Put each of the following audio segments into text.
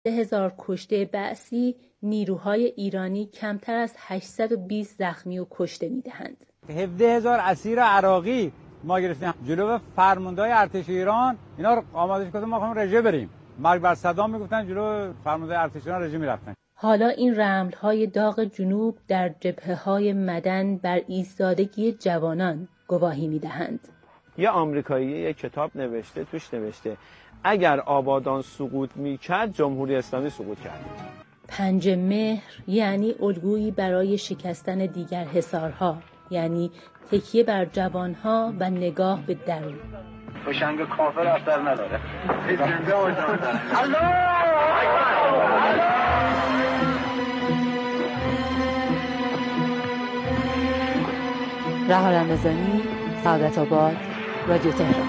10,000 کشته بعثی، نیروهای ایرانی کمتر از 820 زخمی و کشته می‌دهند. 17,000 اسیر عراقی ما گرفتیم. جلو فرماندهای ارتش ایران اینا رو آمادهش کردن، ما خواهیم رژه بریم. مرگ بر صدام میگفتن، جلو فرماندهای ارتش ایران رژه میرفتن. حالا این رمل‌های داغ جنوب در جبهه‌های مدن بر ایستادگی جوانان گواهی می‌دهند. یه آمریکایی یه کتاب نوشته، توش نوشته اگر آبادان سقوط می‌کرد جمهوری اسلامی سقوط کرد. 5 مهر یعنی الگویی برای شکستن دیگر حصارها، یعنی تکیه بر جوانها و نگاه به درون. فشنگ کافر اثر نداره. زنده الله رها رمضانی، سعادت آباد، رادیو تهران.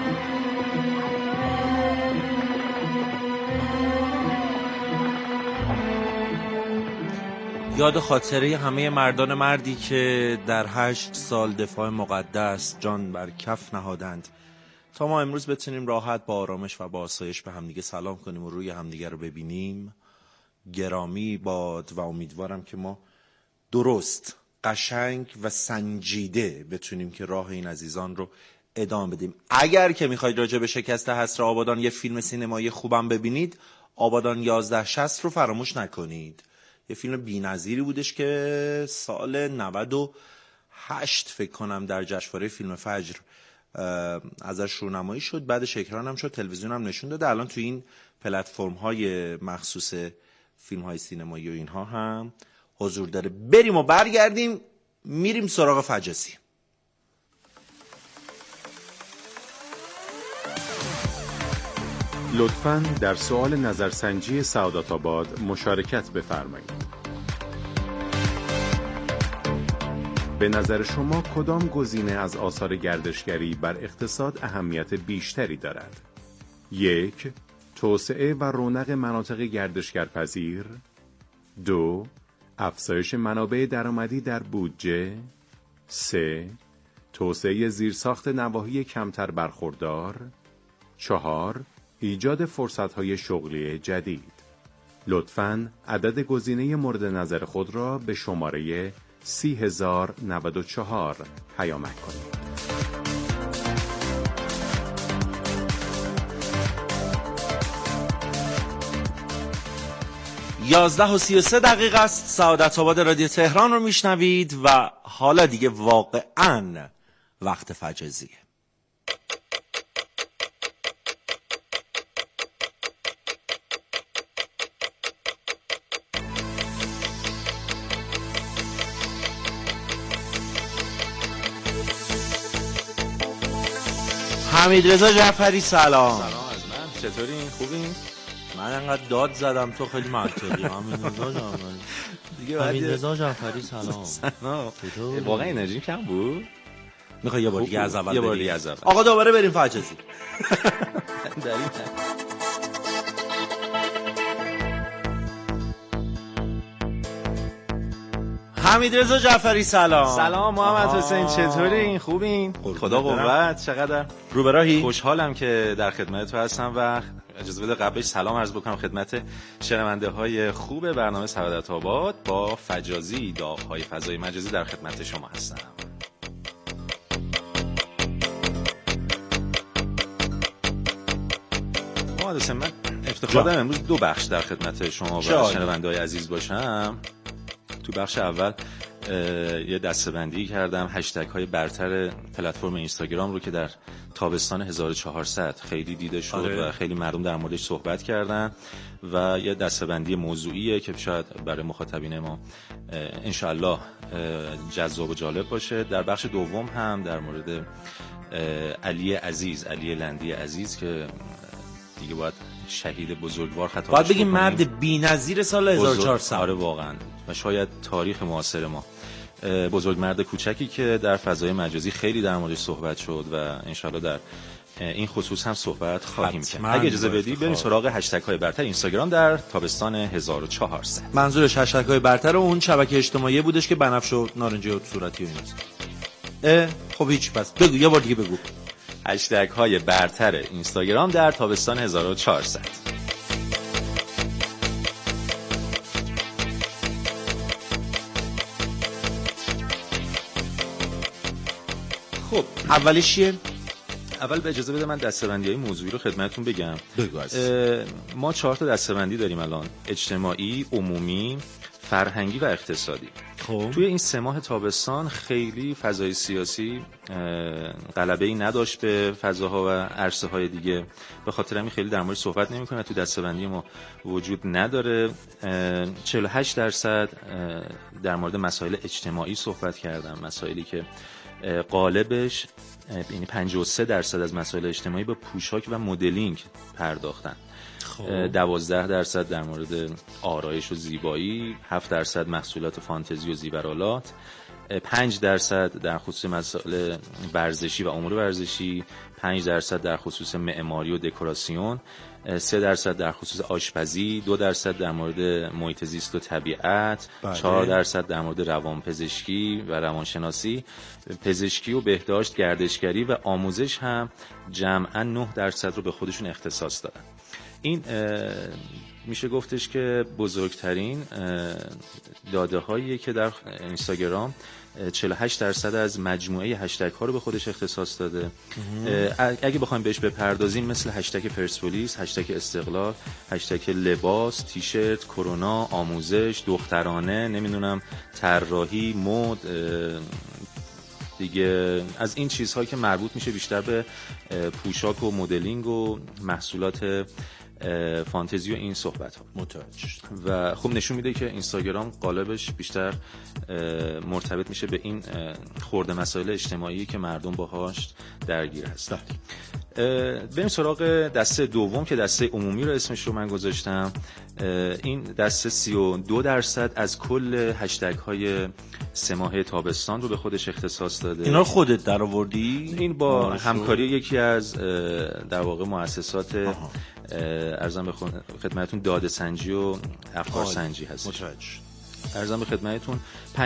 یاد خاطره همه مردان مردی که در 8 سال دفاع مقدس جان بر کف نهادند تا ما امروز بتونیم راحت با آرامش و با آسایش به همدیگه سلام کنیم و روی همدیگه رو ببینیم. گرامی باد و امیدوارم که ما درست، قشنگ و سنجیده بتونیم که راه این عزیزان رو ادامه بدیم. اگر که میخواید راجع به شکست حصر آبادان یه فیلم سینمایی خوبم ببینید، آبادان 1160 رو فراموش نکنید. یه فیلم بی‌نظیری بودش که سال 98 فکر کنم در جشنواره فیلم فجر ازش رونمایی شد، بعدش اکران هم شد، تلویزیون هم نشون داده، الان تو این پلتفرم های مخصوص فیلم های سینمایی و اینها هم حضور داره. بریم و برگردیم، میریم سراغ فجاسی. لطفاً در سوال نظرسنجی سعادت آباد مشارکت بفرمایید. به نظر شما کدام گزینه از آثار گردشگری بر اقتصاد اهمیت بیشتری دارد؟ 1. توسعه و رونق مناطق گردشگرپذیر. 2. افزایش منابع درآمدی در بودجه. 3. توسعه زیرساخت نواحی کمتر برخوردار. 4. ایجاد فرصت‌های شغلی جدید. لطفاً عدد گزینه مورد نظر خود را به شماره 30,094 پیامک کنید. 11:33 است. سعادت آباد رادیو تهران رو میشنوید و حالا دیگه واقعاً وقت فجازیه. حمیدرضا جعفری سلام. سلام از من، چطورین؟ خوبین؟ من انقدر داد زدم تو خیلی منطقی. حمیدرضا جعفری سلام. سلام. واقعا انرژی کم بود؟ میخوای یه بار دیگه از اول؟ یه بار دیگه از اول. آقا دوباره بریم فجازی. در این حمیدرضا جعفری سلام. سلام محمد حسین، چطورین؟ خوبین؟ خدا قوت. چقدر رو به راهی؟ خوشحالم که در خدمتتون هستم و اجازه بده قبلش سلام عرض بکنم خدمت شنونده های خوب برنامه سعادت آباد. با فجازی، داغ‌های فضای مجازی در خدمت شما هستم. محمد حسین، من افتخار دارم امروز 2 بخش در خدمت شما و شنونده های عزیز باشم. تو بخش اول یه دسته‌بندی کردم هشتگ های برتر پلتفرم اینستاگرام رو که در تابستان 1400 خیلی دیده شد و خیلی مردم در موردش صحبت کردن و یه دسته‌بندی موضوعیه که شاید برای مخاطبین ما انشالله جذاب و جالب باشه. در بخش دوم هم در مورد علی عزیز، علی لندی عزیز که دیگه باید شهید بزرگوار خطابش باید بگیم مرد بی‌نظیر سال 1400. آره واقعا، و شاید تاریخ معاصر ما. بزرگ مرد کوچکی که در فضای مجازی خیلی در موردش صحبت شد و انشالله در این خصوص هم صحبت خواهیم کرد. اگه اجازه بدی بریم سراغ هشتگ های برتر اینستاگرام در تابستان 1400. منظورش هشتگ های برتر اون شبکه اجتماعی بودش که بنفش و نارنجی و صورتی و ایناست. خب هیچ، پس بگو یه بار دیگه بگو. هشتگ های برتر اینستاگرام در تابستان 1400. اولیش چیه؟ اول به اجازه بده من دسته‌بندی‌های موضوعی رو خدمتتون بگم. بگو. ما 4 تا دسته‌بندی داریم الان: اجتماعی، عمومی، فرهنگی و اقتصادی. خب توی این 3 ماه تابستان خیلی فضای سیاسی غلبه‌ای نداشت به فضاها و عرصه‌های دیگه، به خاطر همین خیلی در موردش صحبت نمی‌کنه. تو دسته‌بندی ما وجود نداره. 48% در مورد مسائل اجتماعی صحبت کردم، مسائلی که قالبش یعنی 53% از مسائل اجتماعی به پوشاک و مدلینگ پرداختن. 12% در مورد آرایش و زیبایی، 7% محصولات فانتزی و زیورآلات، 5% در خصوص مسائل ورزشی و امور ورزشی، 5% در خصوص معماری و دکوراسیون، 3% در خصوص آشپزی، 2% در مورد محیط زیست و طبیعت، 4% در مورد روانپزشکی و روانشناسی، پزشکی و بهداشت، گردشگری و آموزش هم جمعاً 9% رو به خودشون اختصاص دادن. این میشه گفتش که بزرگترین داده هاییه که در اینستاگرام 48% از مجموعه هشتگ ها رو به خودش اختصاص داده. اگه بخوایم بهش بپردازیم، مثل هشتگ پرسپولیس، هشتگ استقلال، هشتگ لباس، تیشرت، کرونا، آموزش، دخترانه، نمیدونم طراحی، مد، دیگه از این چیزهایی که مربوط میشه بیشتر به پوشاک و مدلینگ و محصولات فانتزی و این صحبت ها. متوجه. و خب نشون میده که اینستاگرام قالبش بیشتر مرتبط میشه به این خورده مسائل اجتماعی که مردم باهاش درگیر هستن. بریم سراغ دسته دوم که دسته عمومی رو اسمش رو من گذاشتم. این دسته 32% از کل هشتگ های 3 ماه تابستان رو به خودش اختصاص داده. اینا رو خودت در آوردی؟ این با همکاری یکی از در واقع مؤسسات ارزم به خدمتتون داده سنجی و افکار سنجی هست. ارزم به خدمتتون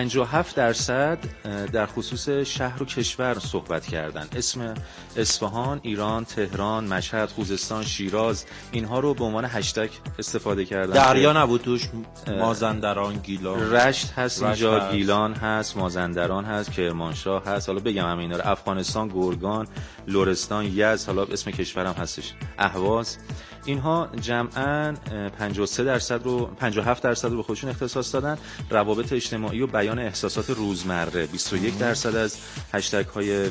57% در خصوص شهر و کشور صحبت کردن. اسم اصفهان، ایران، تهران، مشهد، خوزستان، شیراز، اینها رو به عنوان هشتگ استفاده کردن. دریا نبود توش؟ مازندران، گیلان، رشت هست اینجا، گیلان هست، مازندران هست، کرمانشاه هست. حالا بگم همه اینا رو: افغانستان، گرگان، لرستان، یزد، حالا اسم کشورم هستش، اهواز. اینها جمعاً 53% رو 57% رو به خودشون اختصاص دادن. روابط اجتماعی و بیان احساسات روزمره 21% از هشتگ های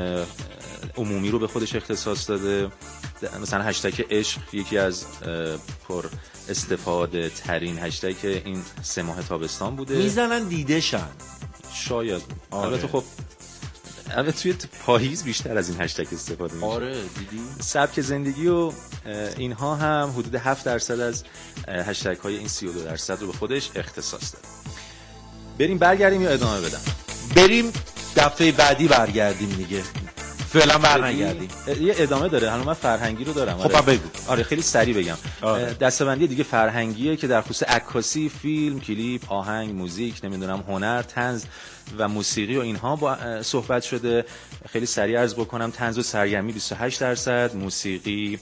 عمومی رو به خودش اختصاص داده. مثلا هشتگ عشق یکی از پر استفاده ترین هشتگ این 3 ماه تابستان بوده. میزنن دیده شن شاید. البته خب توی پاییز بیشتر از این هشتگ استفاده میشه. آره دیدی. سبک زندگی و اینها هم حدود 7% از هشتگ های این 32% رو به خودش اختصاص داره. بریم برگردیم یا ادامه بدم؟ بریم دفعه بعدی برگردیم دیگه. فعلا برنگردیم. یه ادامه داره. حالا من فرهنگی رو دارم. خب بگو. آره خیلی سریع بگم. دسته‌بندی دیگه فرهنگیه که در خصوص عکاسی، فیلم، کلیپ، آهنگ، موزیک، نمیدونم هنر، طنز و موسیقی و اینها با صحبت شده. خیلی سریع عرض بکنم: طنز و سرگرمی 28%، موسیقی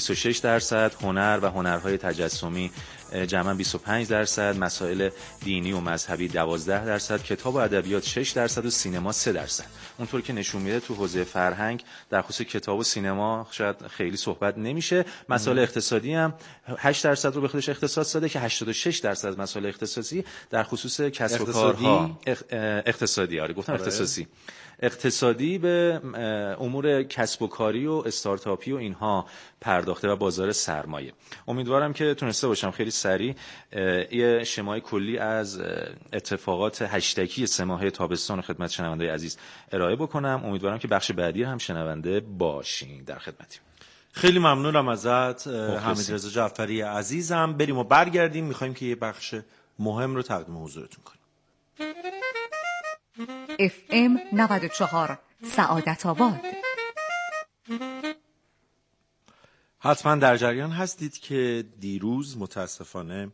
26%، هنر و هنرهای تجسمی جمعاً 25%، مسائل دینی و مذهبی 12%، کتاب و ادبیات 6% و سینما 3%. اونطور که نشون میده تو حوزه فرهنگ در خصوص کتاب و سینما شاید خیلی صحبت نمیشه. مسائل اقتصادی هم 8% رو به خودش اختصاص داده که 86% از مسائل اقتصادی در خصوص کسب و کارها اقتصادی. آره گفتم اقتصادی به امور کسب و کاری و استارتاپی و اینها پرداخته و بازار سرمایه. امیدوارم که تونسته باشم خیلی سریع یه شمای کلی از اتفاقات هشتگی 3 ماه تابستان رو خدمت شنونده‌های عزیز ارائه بکنم. امیدوارم که بخش بعدی هم شنونده باشین. در خدمتیم. خیلی ممنونم ازت حمیدرضا جعفری عزیزم. بریم و برگردیم. میخوایم که یه بخش مهم رو تقدیم حضورتون کنیم. FM 94 سعادت آباد. حتما در جریان هستید که دیروز متاسفانه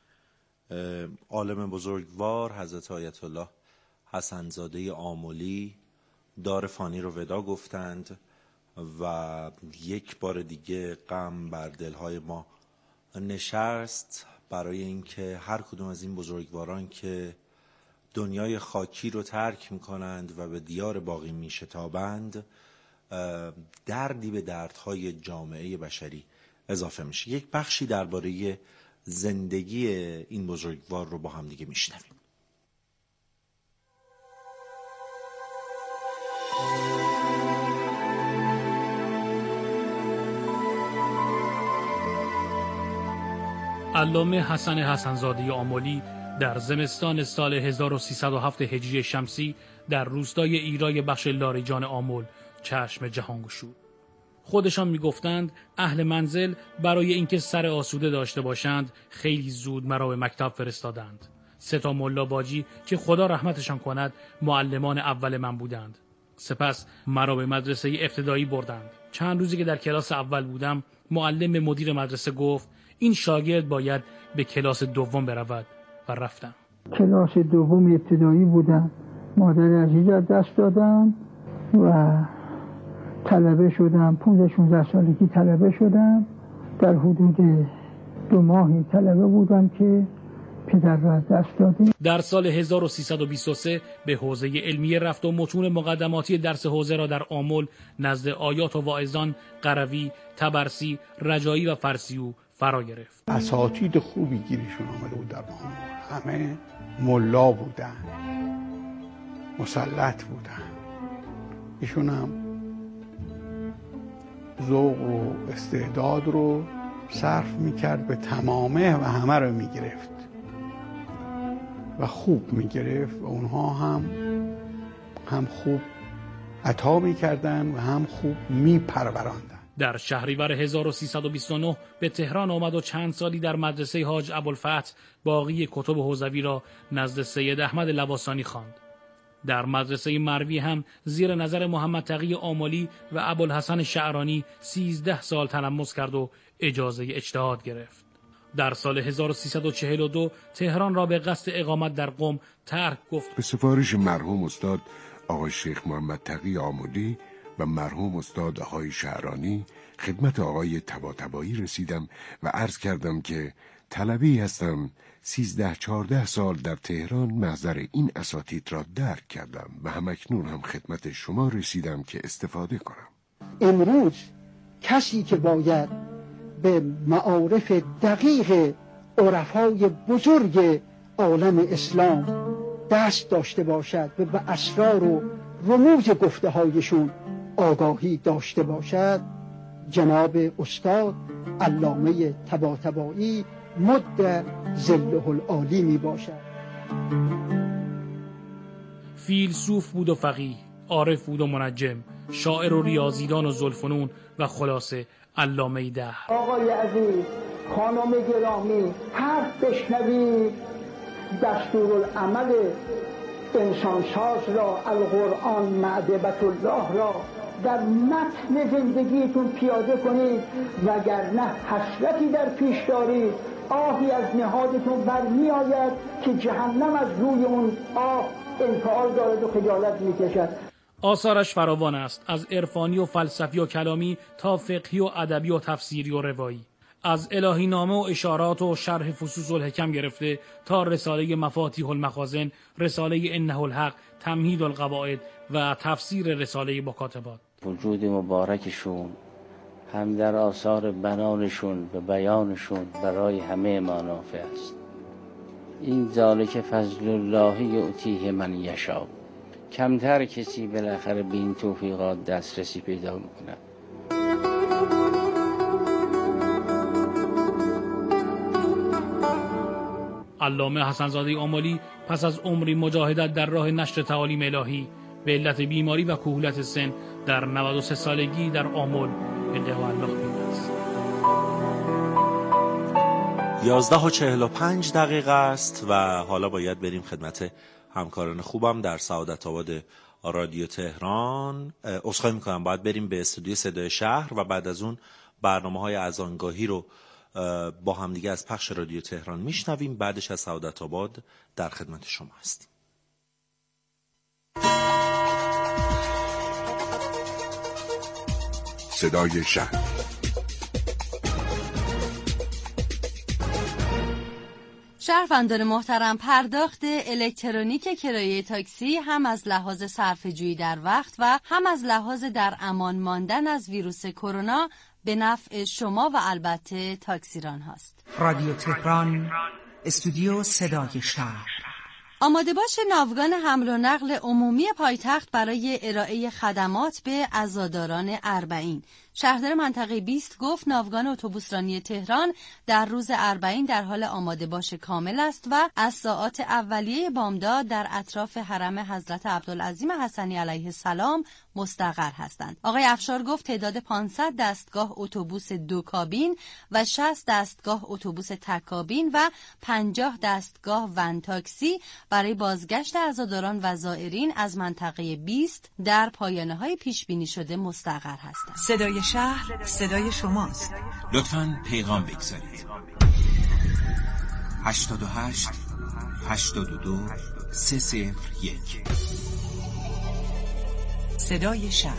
عالم بزرگوار حضرت آیت الله حسن‌زاده آملی دار فانی رو ودا گفتند و یک بار دیگه غم بر دلهای ما نشست برای اینکه هر کدوم از این بزرگواران که دنیای خاکی رو ترک میکنند و به دیار باقی میشتابند، دردی به دردهای جامعه بشری اضافه میشه. یک بخشی درباره زندگی این بزرگوار رو با هم دیگه میشنویم. علامه حسن حسن‌زاده آملی در زمستان سال 1307 هجری شمسی در روستای ایرای بخش لاریجان آمل چشم جهان گشود. خودشان میگفتند اهل منزل برای اینکه سر آسوده داشته باشند خیلی زود مرا به مکتب فرستادند. 3 ملا باجی که خدا رحمتشان کند معلمان اول من بودند. سپس مرا به مدرسه ابتدایی بردند. چند روزی که در کلاس اول بودم معلم به مدیر مدرسه گفت این شاگرد باید به کلاس دوم برود و رفتم. کلاس دوم ابتدایی بودم. مادر عزیز از دست دادم و طلبه شدم. 15-16 سالگی طلبه شدم. در حدود 2 ماهی طلبه بودم که پدر را از دست دادیم. در سال 1323 به حوزه علمیه رفت و متون مقدماتی درس حوزه را در آمل نزد آیات و واعظان قروی، طبرسی، رجایی و فرسیو فرا گرفت. اساتید خوبی گیرشون آمده بود در آمل. همه ملا بودن، مسلط بودن. ایشون هم ذوق و استعداد رو صرف میکرد به تمامه و همه رو میگرفت و خوب میگرفت و اونها هم خوب عطا میکردن و هم خوب میپروراندن. در شهریور 1329 به تهران آمد و چند سالی در مدرسه حاج ابوالفتح باقی کتب حوزوی را نزد سید احمد لواسانی خواند. در مدرسه مروی هم زیر نظر محمد تقی آملی و ابوالحسن شعرانی 13 سال تلمس کرد و اجازه اجتهاد گرفت. در سال 1342 تهران را به قصد اقامت در قم ترک گفت. به سفارش مرحوم استاد آقای شیخ محمد تقی آملی و مرحوم استاد آقای شعرانی خدمت آقای طباطبایی رسیدم و عرض کردم که طلبی هستم 13-14 سال در تهران محضر این اساتید را درک کردم و همکنون هم خدمت شما رسیدم که استفاده کنم. امروز کسی که باید به معارف دقیق عرفای بزرگ عالم اسلام دست داشته باشد و به اسرار و رموز گفته هایشون آگاهی داشته باشد، جناب استاد علامه طباطبایی مد ظله العالی می باشد. فیلسوف بود و فقیه، عارف بود و منجم، شاعر و ریاضیدان و ذوالفنون و خلاصه علامه دهر. آقای عزیز، خانم گرامی، حرف بشنوید، دستورالعمل انسانساز را، القرآن معدبت الله را در متن زندگیتون پیاده کنید، وگرنه حسرتی در پیش دارید، آهی از نهادتون برمی آید که جهنم از روی اون آه انفعال دارد و خجالت می کشد. آثارش فراوان است، از عرفانی و فلسفی و کلامی تا فقهی و ادبی و تفسیری و روایی. از الهی نامه و اشارات و شرح فصوص الحکم گرفته تا رساله مفاتیح المخازن، رساله انه الحق، تمهید القواعد و تفسیر رساله مکاتبات. وجود مبارکشون هم در آثار بنانشون و بیانشون برای همه ما نافع است. این ذالک فضل الله یؤتیه من یشاء. کمتر کسی بالاخره به این توفیقات دسترسی پیدا میکنه. علامه حسن‌زاده آملی پس از عمری مجاهدت در راه نشر تعالیم الهی به علت بیماری و کهولت سن در 93 سالگی در آمل به لقاء الله پیوست. 11:45 است و حالا باید بریم خدمت همکاران خوبم در سعادت آباد رادیو تهران. عذرخواهی میکنم، باید بریم به استودیو صدای شهر و بعد از اون برنامه‌های اذانگاهی رو با همدیگه از پخش رادیو تهران میشنویم. بعدش از سعادت آباد در خدمت شما هستیم. صدای شهر. شهروندان محترم، پرداخت الکترونیک کرایه تاکسی هم از لحاظ صرفه‌جویی در وقت و هم از لحاظ در امان ماندن از ویروس کرونا به نفع شما و البته تاکسیران هاست. رادیو تهران، استودیو صدای شهر. آماده باش ناوگان حمل و نقل عمومی پایتخت برای ارائه خدمات به عزاداران اربعین. شهردار منطقه 20 گفت ناوگان اتوبوسرانی تهران در روز اربعین در حال آماده باش کامل است و از ساعات اولیه بامداد در اطراف حرم حضرت عبدالعظیم حسنی علیه السلام مستقر هستند. آقای افشار گفت تعداد 500 دستگاه اتوبوس 2 کابین و 60 دستگاه اتوبوس تک کابین و 50 دستگاه ون تاکسی برای بازگشت عزاداران و زائرین از منطقه 20 در پایانه‌های پیش بینی شده مستقر هستند. صدای شهر، صدای شماست. لطفاً پیغام بگذارید. 88 82 301. صدای شهر.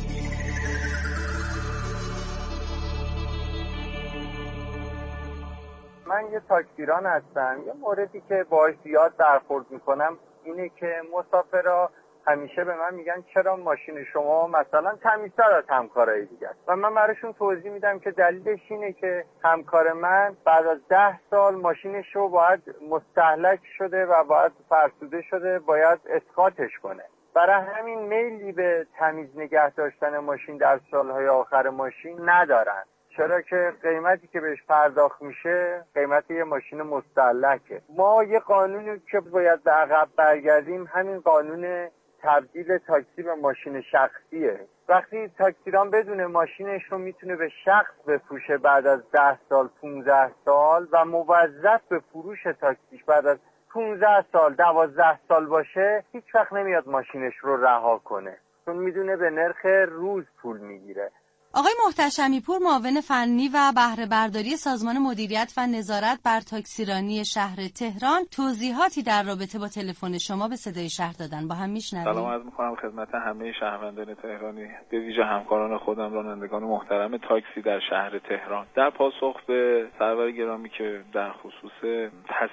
من یه تاکسیران هستم. یه موردی که باهاش زیاد برخورد میکنم اینه که مسافرها همیشه به من میگن چرا ماشین شما مثلا تمیزتر از همکارای دیگه است و من براشون توضیح میدم که دلیلش اینه که همکار من بعد از 10 سال ماشینش رو باید مستهلک شده و باید فرسوده شده، باید اسقاطش کنه. برای همین میلی به تمیز نگه داشتن ماشین در سالهای آخر ماشین ندارن، چرا که قیمتی که بهش پرداخت میشه قیمت یه ماشین مستهلکه. ما یه قانونی که باید به عقب برگردیم همین قانون تبدیل تاکسی به ماشین شخصیه. وقتی تاکسیران بدون ماشینش رو میتونه به شخص بفروشه بعد از 10 سال 15 سال و موظف به فروش تاکسیش بعد از 15 سال 12 سال باشه، هیچ وقت نمیاد ماشینش رو رها کنه، چون میدونه به نرخ روز پول میگیره. آقای محتشمی پور، معاون فنی و بهره برداری سازمان مدیریت و نظارت بر تاکسیرانی شهر تهران، توضیحاتی در رابطه با تلفن شما به صدای شهر دادن. با هم میشنویم. سلام عرض می‌کنم خدمت همه شهروندان تهرانی، به ویژه همکاران خودم، رانندگان محترم تاکسی در شهر تهران. در پاسخ به سرور گرامی که در خصوص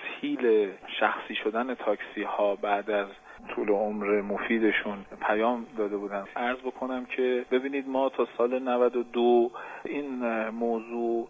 تسهیل شخصی شدن تاکسی ها بعد از طول عمر مفیدشون پیام داده بودن، عرض بکنم که ببینید ما تا سال 92 این موضوع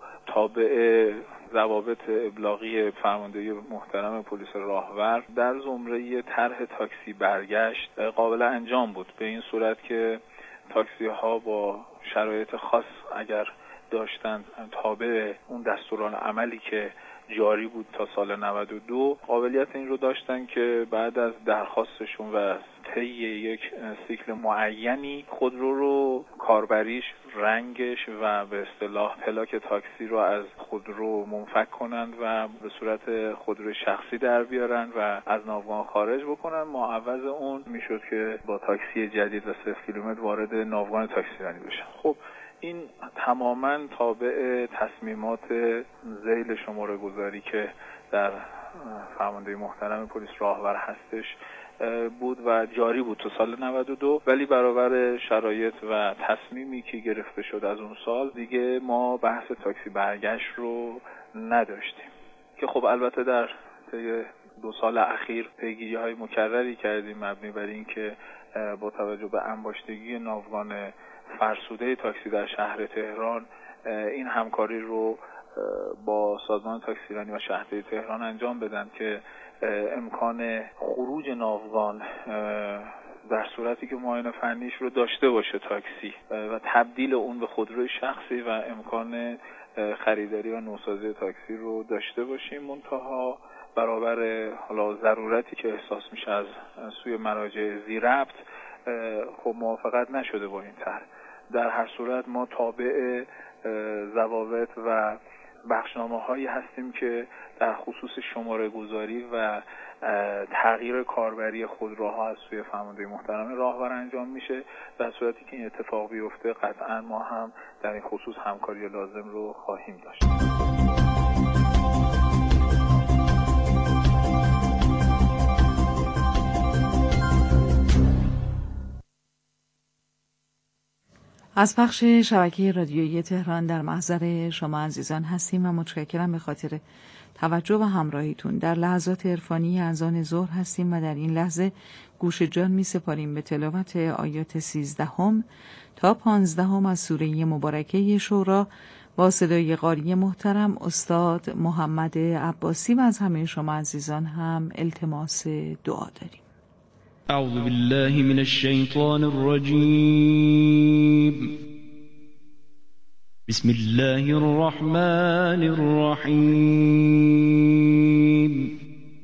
تابع ضوابط ابلاغی فرماندهی محترم پلیس راهور در زمره طرح تاکسی برگشت قابل انجام بود، به این صورت که تاکسی ها با شرایط خاص اگر داشتند تابع اون دستوران عملی که جاری بود تا سال 92 قابلیت این رو داشتن که بعد از درخواستشون و طی یک سیکل معینی خودرو رو کاربریش، رنگش و به اصطلاح پلاک تاکسی رو از خودرو منفک کنند و به صورت خودرو شخصی در بیارن و از ناوگان خارج بکنن. معوض اون میشد که با تاکسی جدید و 0 کیلومتر وارد ناوگان تاکسی رانی بشن. خب این تماما تابع تصمیمات ذیل شماره گذاری که در فرماندهی محترم پلیس راهور هستش بود و جاری بود تا سال 92، ولی برابر شرایط و تصمیمی که گرفته شد از اون سال دیگه ما بحث تاکسی برگشت رو نداشتیم، که خب البته در طی 2 سال اخیر پیگیری‌های مکرری کردیم مبنی بر این که با توجه به انباشتگی ناوگان فرسوده تاکسی در شهر تهران این همکاری رو با سازمان تاکسیرانی و شهرداری تهران انجام بدن که امکان خروج ناوگان در صورتی که معاینه فنیش رو داشته باشه تاکسی و تبدیل اون به خودروی شخصی و امکان خریداری و نوسازی تاکسی رو داشته باشیم. منتها برابر حالا ضرورتی که احساس میشه از سوی مراجع ذی ربط خب موافقت نشده با این طرح. در هر صورت ما تابع ضوابط و بخشنامه هایی هستیم که در خصوص شماره گذاری و تغییر کاربری خودروها از سوی فرماندهی محترم راهور انجام میشه. در صورتی که این اتفاق بیفته قطعا ما هم در این خصوص همکاری لازم رو خواهیم داشت. از پخش شبکه رادیویی تهران در محضر شما عزیزان هستیم و متشکرم به خاطر توجه و همراهیتون. در لحظات عرفانی اذان ظهر هستیم و در این لحظه گوش جان می سپاریم به تلاوت آیات 13 تا 15 از سوره مبارکه شورا با صدای قاری محترم استاد محمد عباسی و از همه شما عزیزان هم التماس دعا داریم. اعوذ بالله من الشیطان الرجیم. بسم الله الرحمن الرحیم.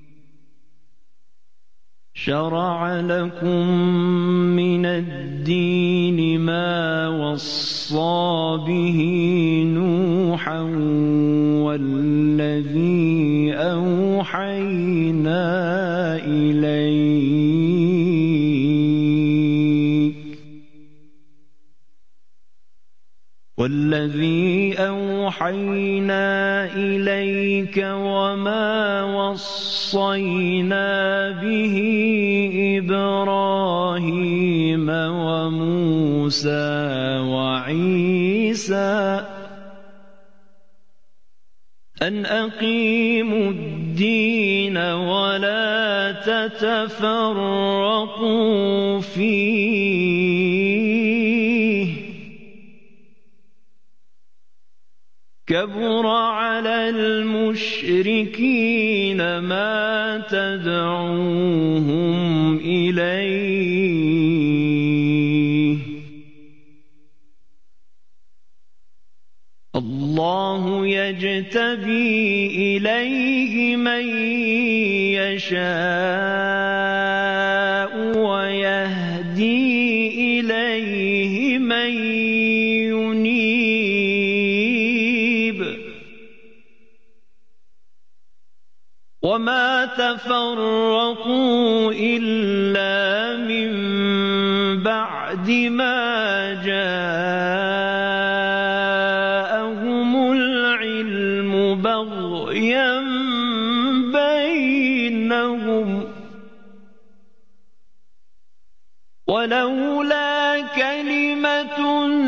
شرع لكم من الدين ما وصى به نوحا والذي أوحينا إليك وما وصينا به إبراهيم وموسى وعيسى أن أقيموا الدين ولا تتفرقوا فيه كبر على المشركين ما تدعوهم إليه الله يجتبي إليه من يشاء ويهدي إليه من ينيب وما تفرقوا إلا من بعد ما جاءهم العلم بغيا بينهم ولولا كلمة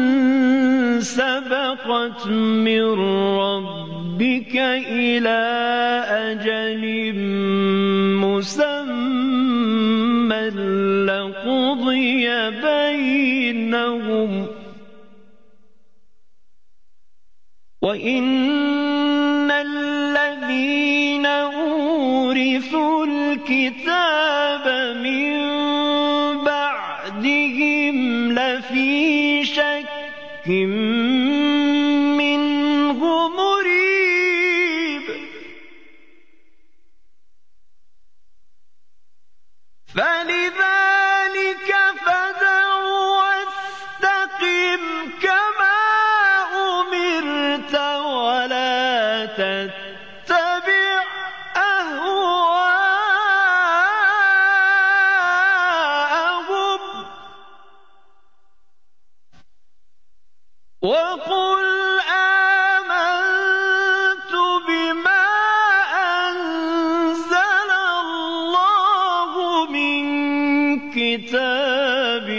سبقت من ربك إلى أجل مسمى لقضي بينهم وإن الذين أورثوا الكتاب من بعدهم لفي شك منه مريب فلذلك فادع واستقم كما أمرت ولا تتبع أهواءهم وقل آمنت بما أنزل الله من كتاب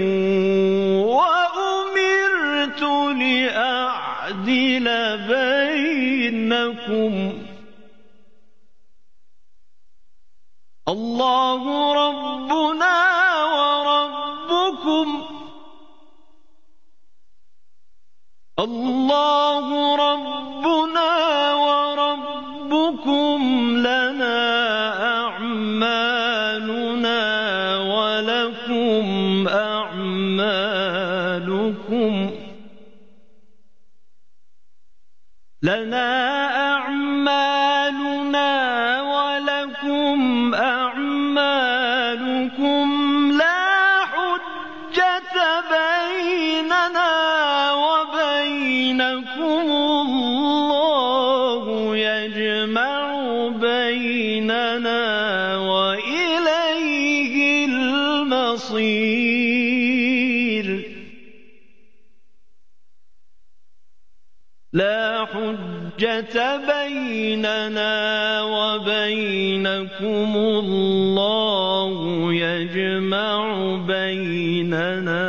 وأمرت لأعدل بينكم الله ربنا وربكم الله ربنا وربكم لنا أعمالنا ولكم أعمالكم لنا أعمالنا ولكم أعمالكم لا حجة بيننا وبينكم الله يجمع بيننا وإليه المصير لا حجة بيننا وبينكم الله يجمع بيننا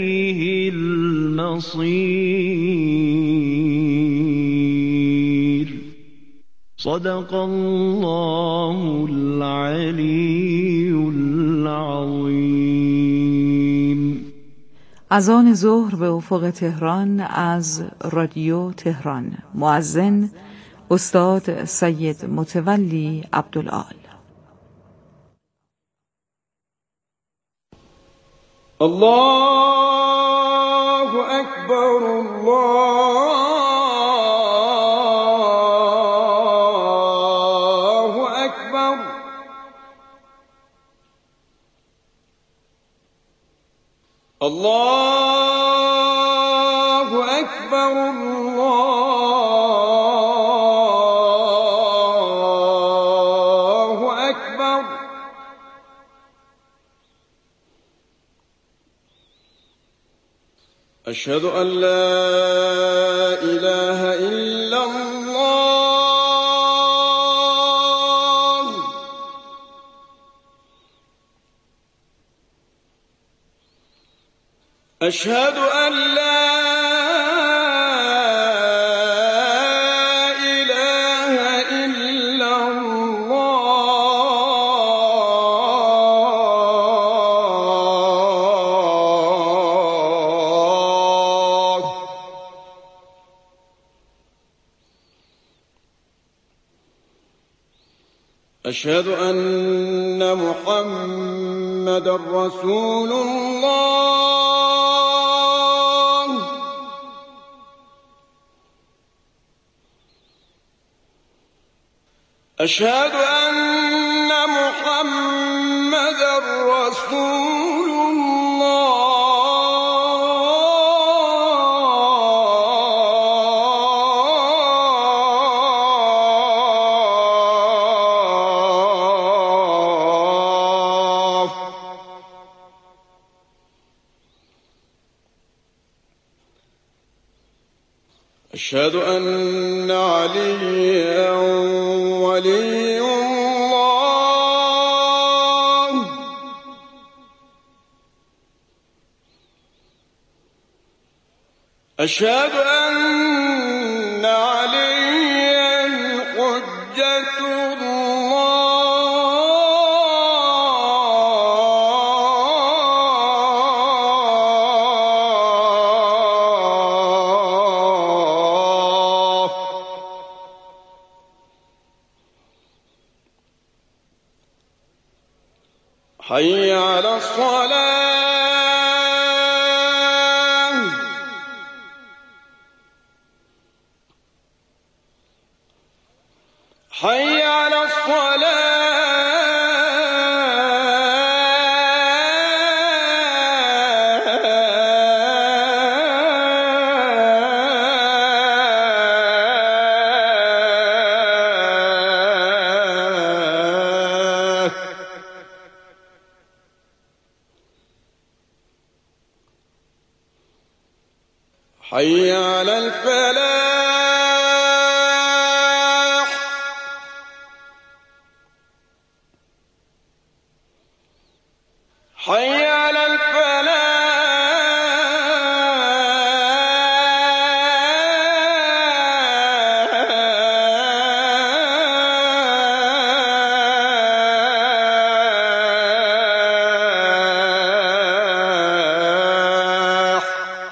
وإليه المصير صدق الله العلی العظیم. اذان ظهر به افق تهران از رادیو تهران. مؤذن استاد سید متولی عبدالعال. الله اکبر الله اکبر. الله اکبر الله اکبر. اشهد ان لا اله الا الله. اشهد ان لا اله الا الله. اشهد ان محمدا رسول الله. أشهد أن محمدا رسول الله. أشهد أن عليا ولي الله. أشهد أن عليا حجة الله. حي على الصلاة. حي على الصلاة. حي على الفلاح. حي على الفلاح.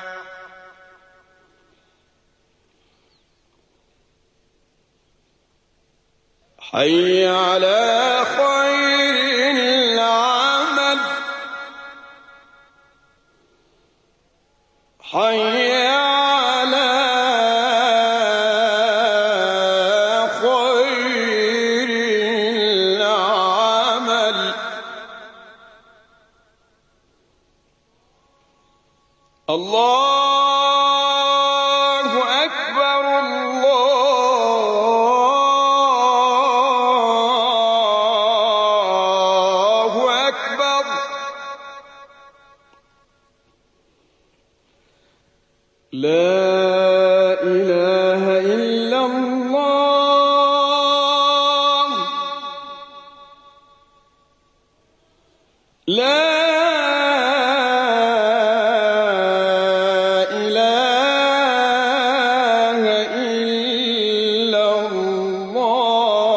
حي على خير العمل. حي على خير العمل. الله أكبر الله أكبر. لا إله إلا الله. لا